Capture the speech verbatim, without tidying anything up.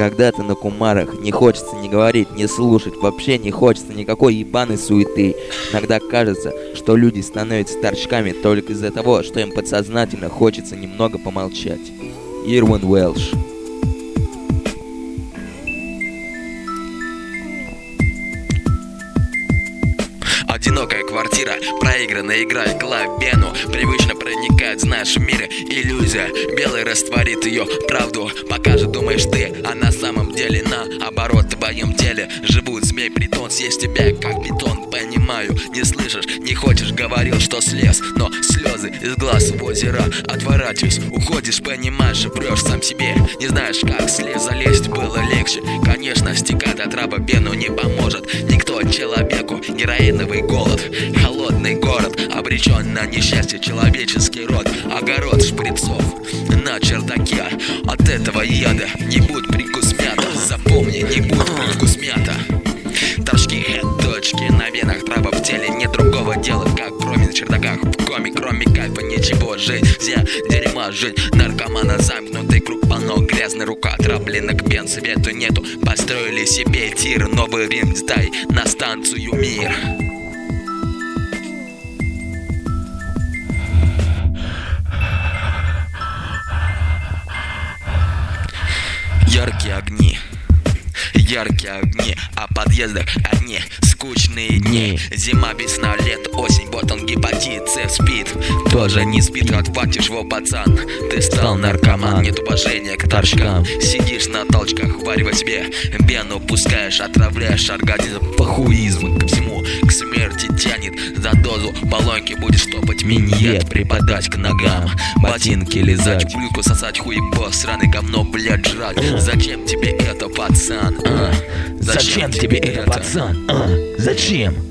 Когда ты на кумарах, не хочется ни говорить, ни слушать, вообще не хочется никакой ебаной суеты. Иногда кажется, что люди становятся торчками только из-за того, что им подсознательно хочется немного помолчать. Ирвин Уэлш. Одинокая квартира, проигранная игра, главбену привычно проникает, знаешь, в мире иллюзия. Белый растворит ее правду, пока же думаешь ты, а на самом деле наоборот. В твоем теле живут змей, притон, съесть тебя как бетон. Понимаю, не слышишь, не хочешь, говорил, что слез, но слезы из глаз в озеро отворачиваюсь. Уходишь, понимаешь, врешь сам себе, не знаешь, как слез залезть было легче. Конечно, стекать от раба бену не поможет никто человеку. Героиновый голод, холодный город обречен на несчастье человеческий род. Огород шприцов на чердаке, от этого яда не будет прикус мята. Запомни, не будет прикус мята. Торчки, точки на венах, трава в теле, нет другого дела, как кроме на чердаках. В коме, кроме кайфа, ничего, жизнь вся дерьма, жизнь наркомана, замкнутый круг, полно грязная рука, травленных пен, свету нету. Построили себе тир, новый Рим, сдай на станцию мир. Яркие огни, яркие огни, а подъездах одни скучные дни. Зима, весна, лето, осень, вот он гепатит С спит, тоже не спит, отхватишь его, пацан. Ты стал наркоман, нет уважения к торчкам. Сидишь на толчках, варивай себе вену, пускаешь, отравляешь организм. Похуизм ко всему, к смерти тянет. За дозу баллонки будешь топать, миньет припадать к ногам, ботинки лизать, плюшку сосать, хуебо, сраный говно, блядь, жрать. Зачем тебе это, пацан? А? Зачем тебе это, пацан? А? Зачем?